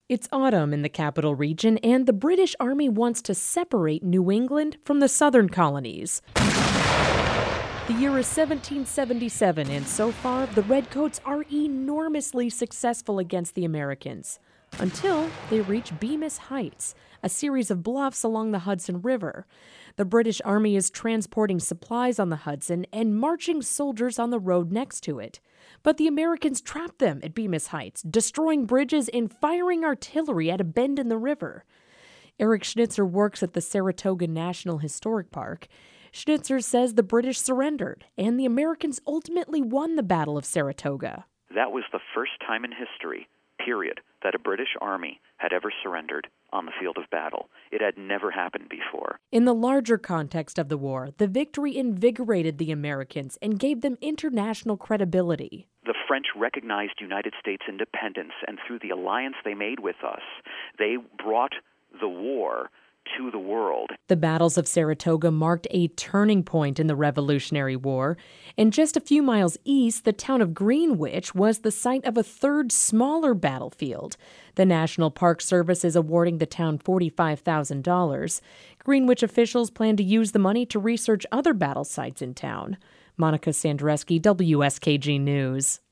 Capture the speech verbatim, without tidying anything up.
It's autumn in the capital region, and the British Army wants to separate New England from the southern colonies. The year is seventeen seventy-seven, and so far, the Redcoats are enormously successful against the Americans, until they reach Bemis Heights, a series of bluffs along the Hudson River. The British Army is transporting supplies on the Hudson and marching soldiers on the road next to it. But the Americans trap them at Bemis Heights, destroying bridges and firing artillery at a bend in the river. Eric Schnitzer works at the Saratoga National Historic Park. Schnitzer says the British surrendered, and the Americans ultimately won the Battle of Saratoga. That was the first time in history, period, that a British army had ever surrendered on the field of battle. It had never happened before. In the larger context of the war, the victory invigorated the Americans and gave them international credibility. The French recognized United States independence, and through the alliance they made with us, they brought the war to the world. The battles of Saratoga marked a turning point in the Revolutionary War, and just a few miles east, the town of Greenwich was the site of a third, smaller battlefield. The National Park Service is awarding the town forty-five thousand dollars. Greenwich officials plan to use the money to research other battle sites in town. Monica Sandreski, W S K G News.